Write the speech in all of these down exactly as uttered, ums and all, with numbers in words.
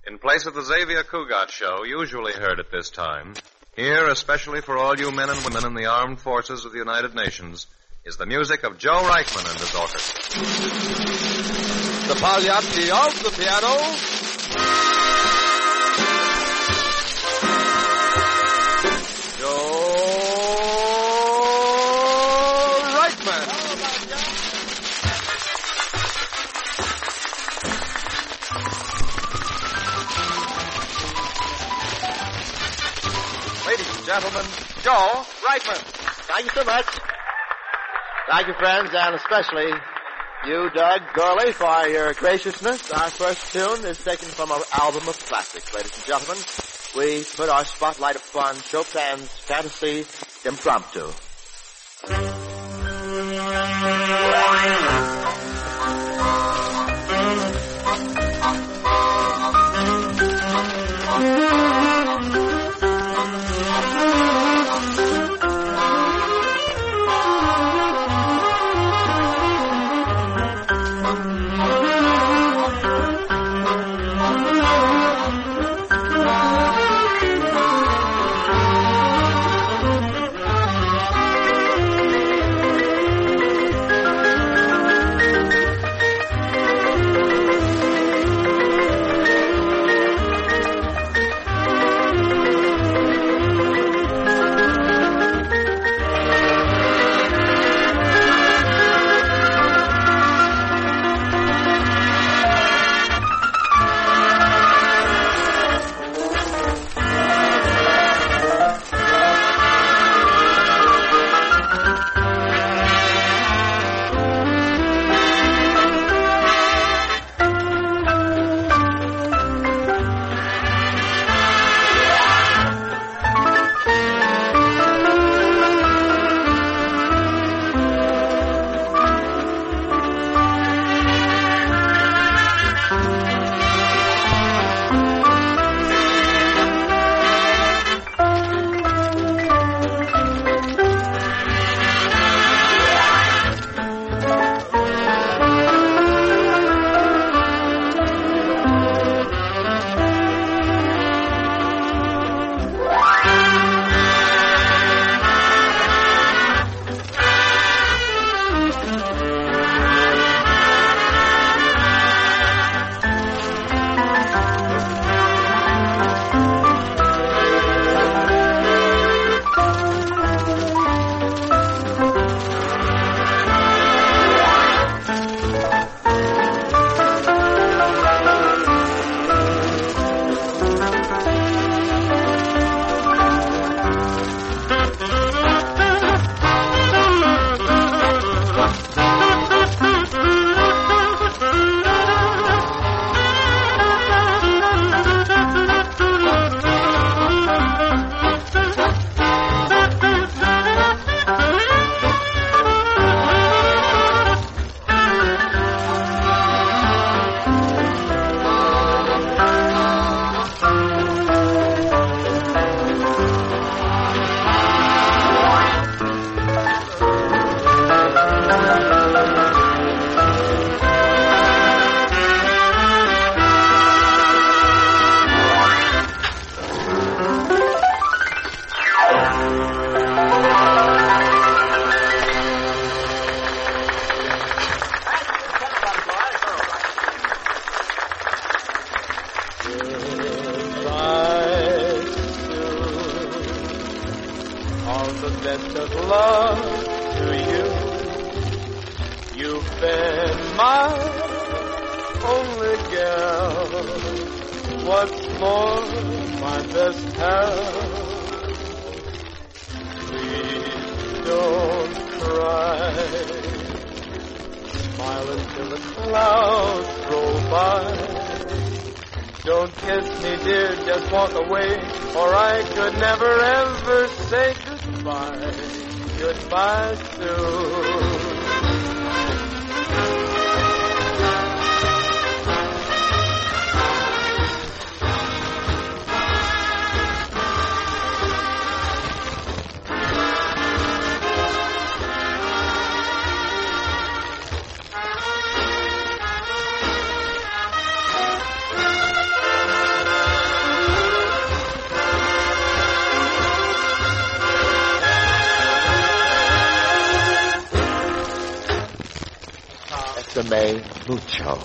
In place of the Xavier Cugat Show, usually heard at this time, here, especially for all you men and women in the armed forces of the United Nations, is the music of Joe Reichman and his orchestra. The Pagliacci of the piano, Joe Reichman. Ladies and gentlemen, Joe Reichman. Thank you so much. Thank you, friends, and especially you, Doug Gurley, for your graciousness. Our first tune is taken from our album of classics, ladies and gentlemen. We put our spotlight upon Chopin's Fantasy Impromptu. Lástima Mucho.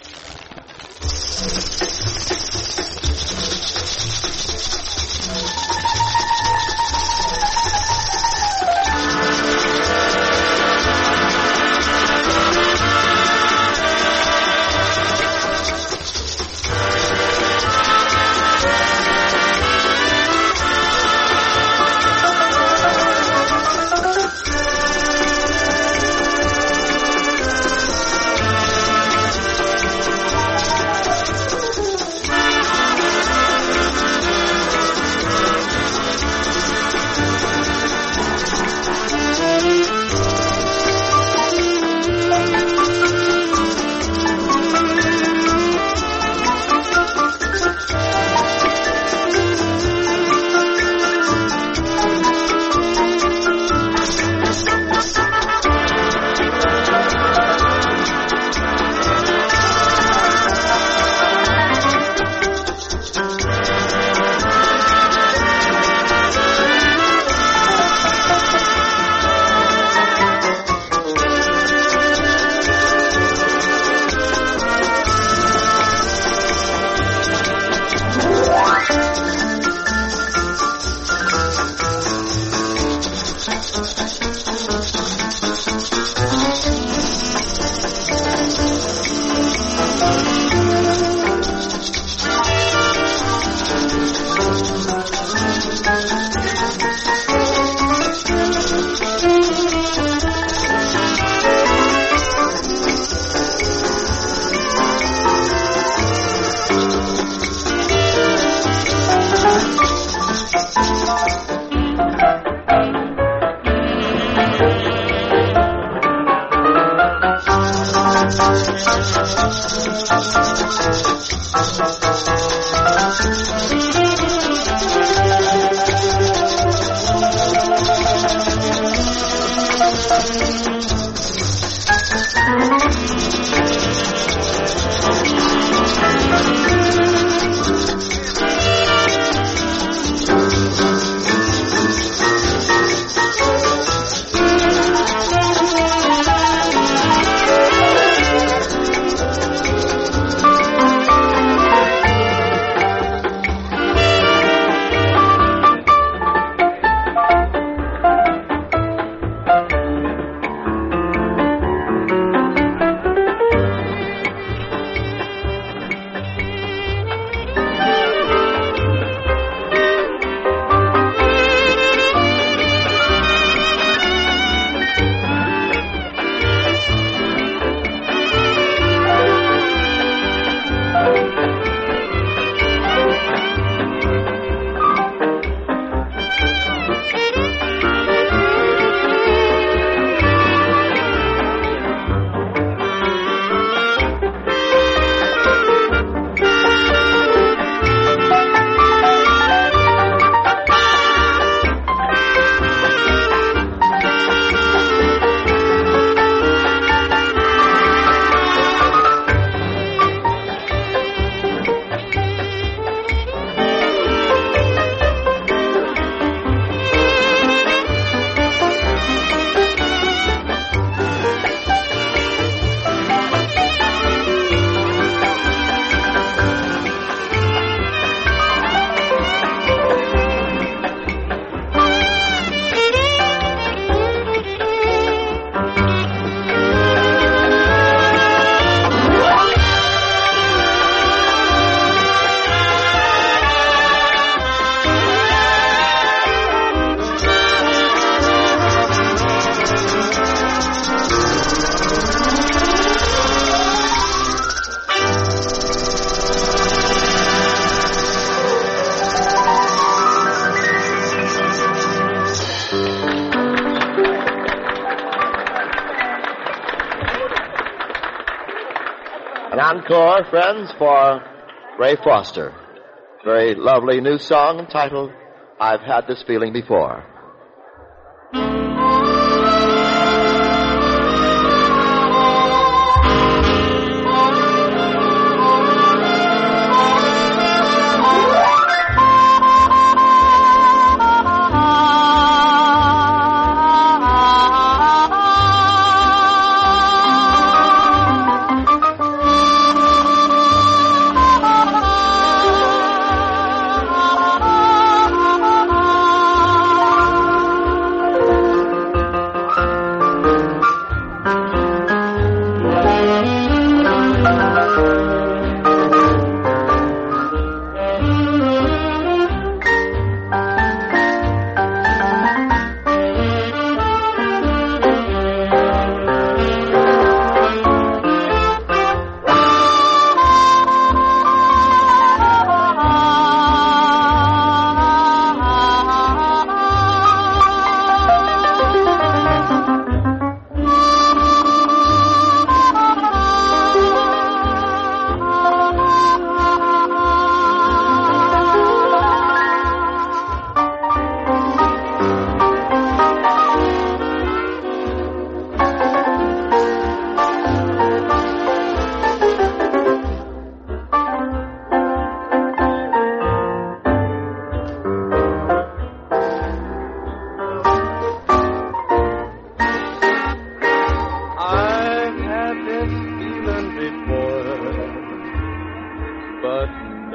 An encore, friends, for Ray Foster. Very lovely new song entitled, I've Had This Feeling Before.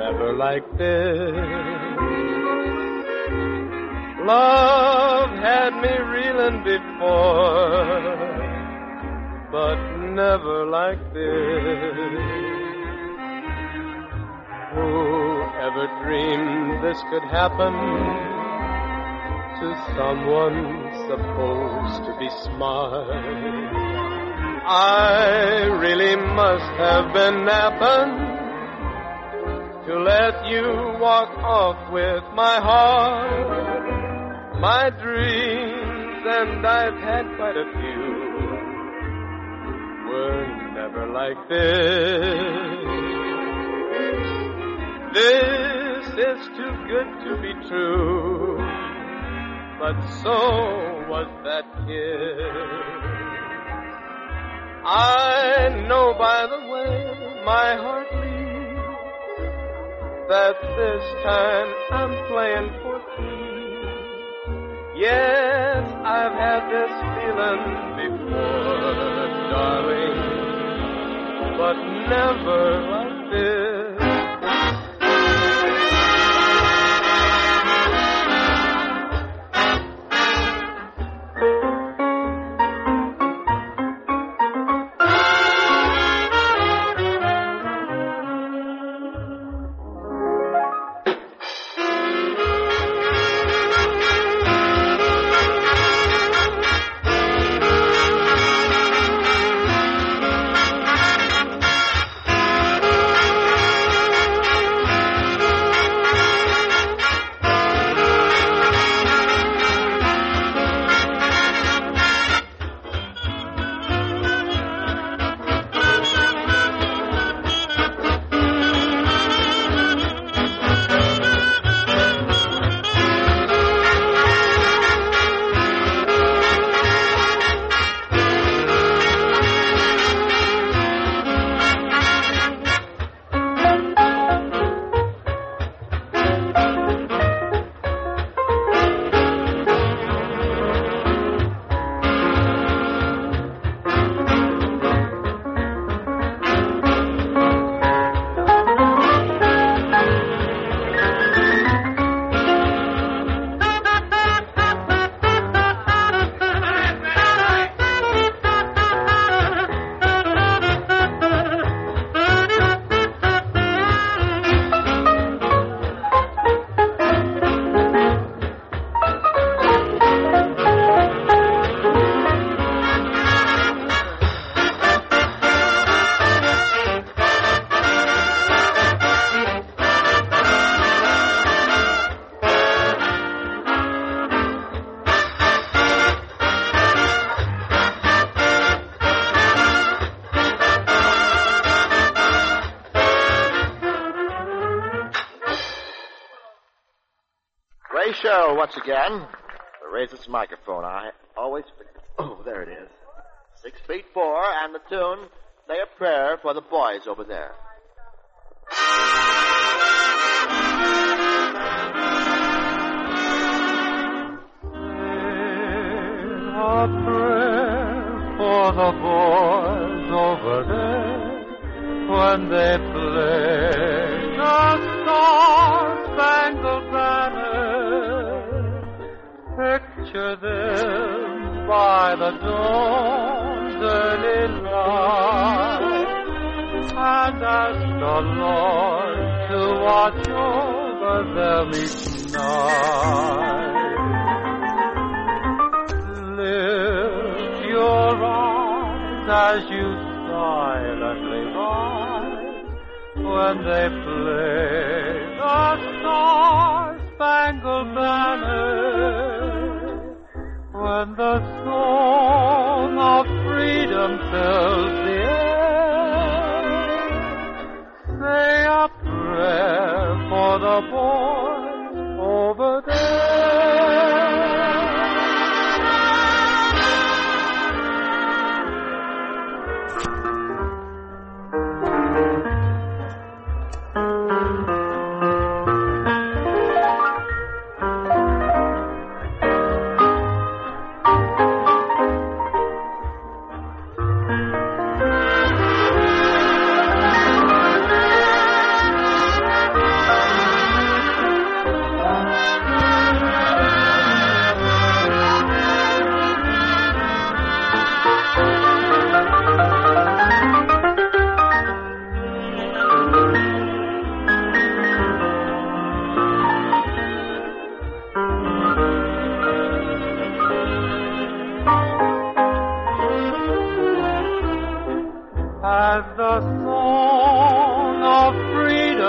never like this. Love had me reeling before, but never like this. Who ever dreamed this could happen to someone supposed to be smart? I really must have been napping to let you walk off with my heart. My dreams, and I've had quite a few, were never like this. This is too good to be true, but so was that kiss. I know by the way my heart beats that this time I'm playing for keeps. Yes, I've had this feeling before, darling, but never like this. Show once again. Raise this microphone. I always. Oh, there it is. Six feet four, and the tune. Say a prayer for the boys over there. A prayer for the boys over there when they play the Star-Spangled Banner. Picture them by the dawn's early light, and ask the Lord to watch over them each night. Lift your eyes as you silently rise when they play the Star-Spangled Banner. When the song of freedom fills the air, say a prayer for the boy over there.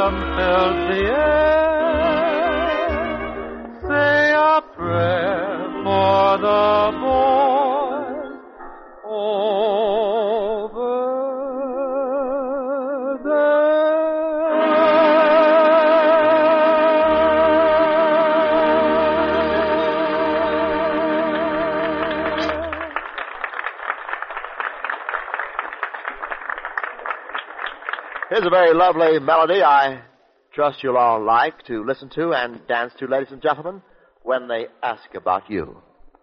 autumn fills the air. Say a prayer for the boys over Here's a very lovely melody I trust you'll all like to listen to and dance to, ladies and gentlemen, when they ask about you.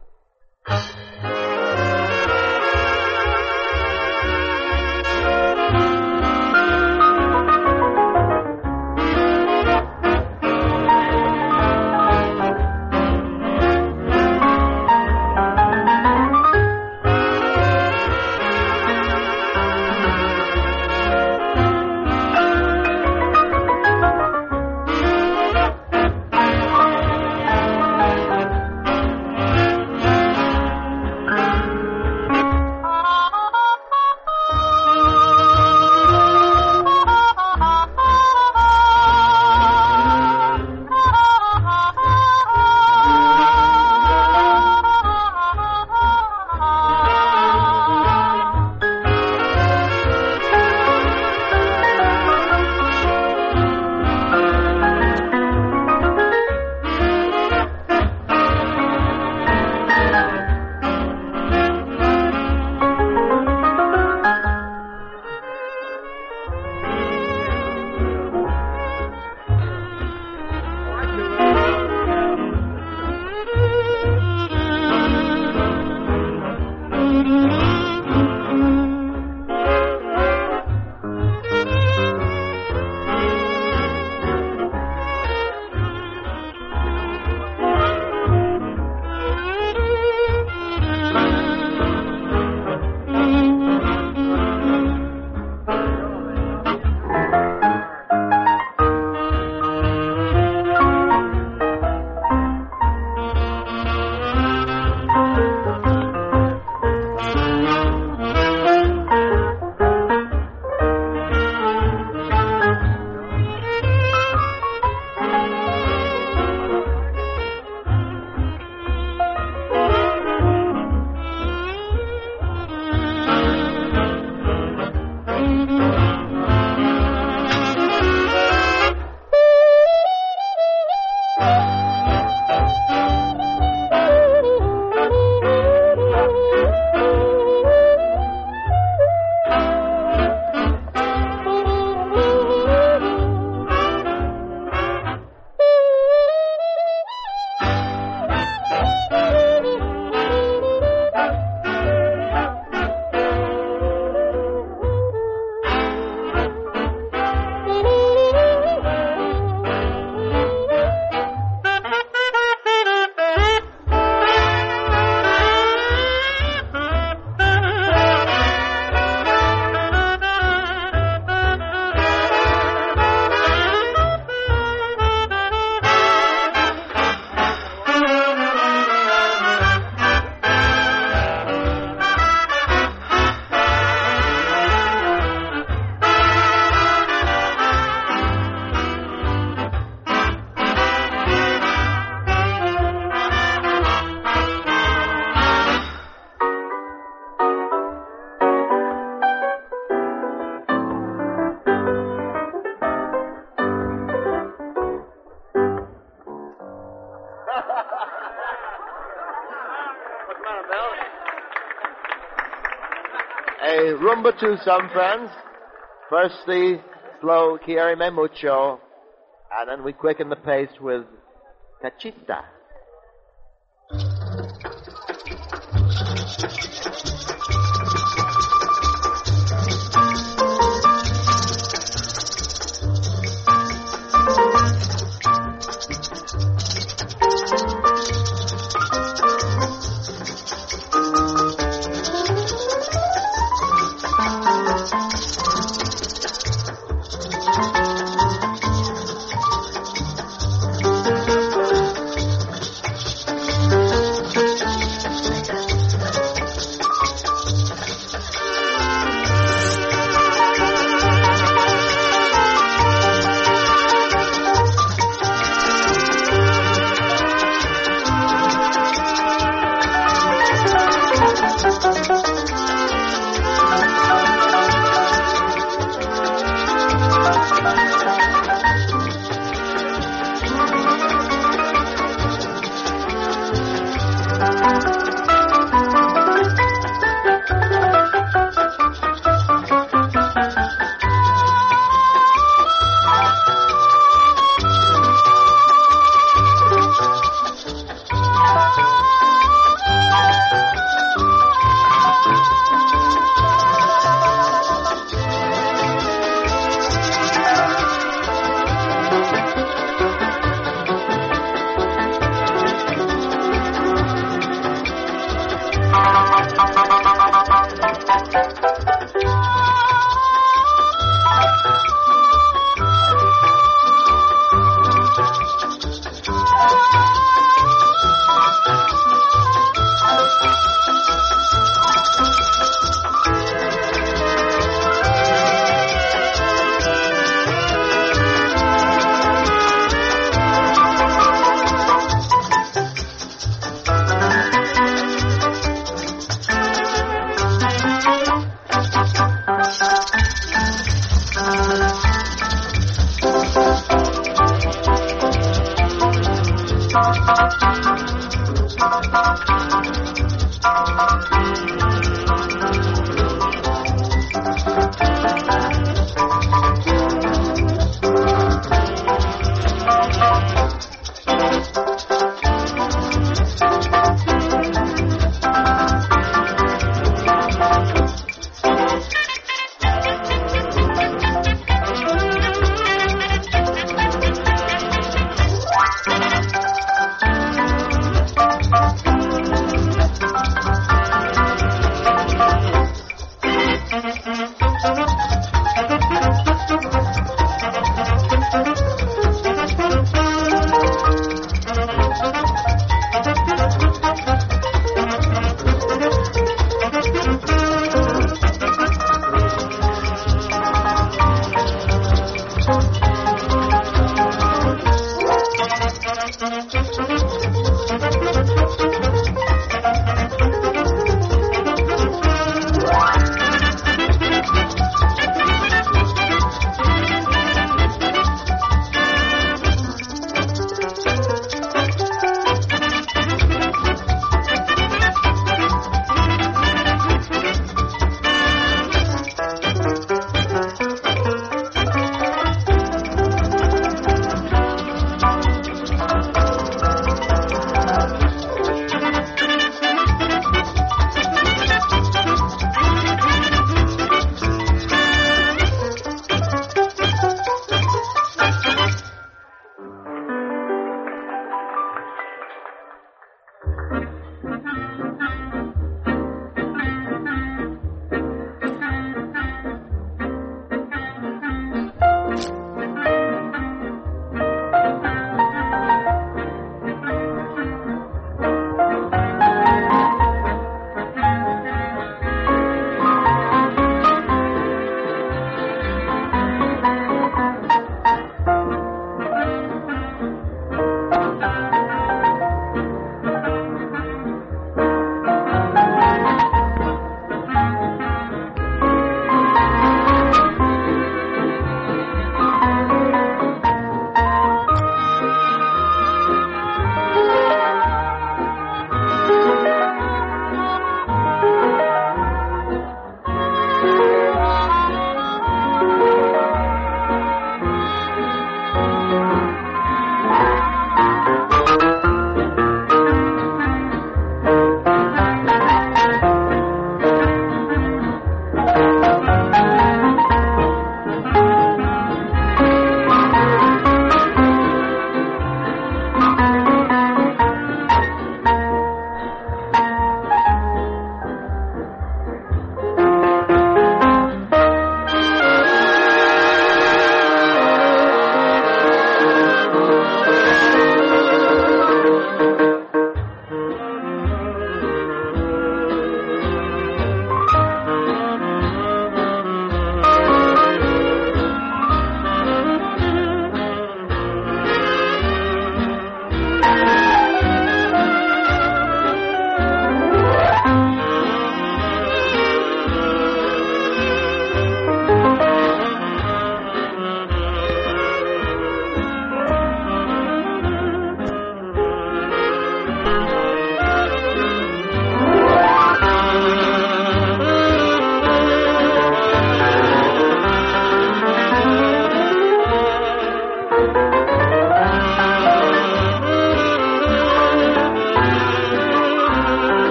A rumba to some friends. First the slow Quiere Me Mucho, and then we quicken the pace with Cachita.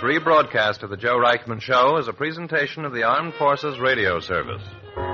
rebroadcast of the Joe Reichman Show is a presentation of the Armed Forces Radio Service.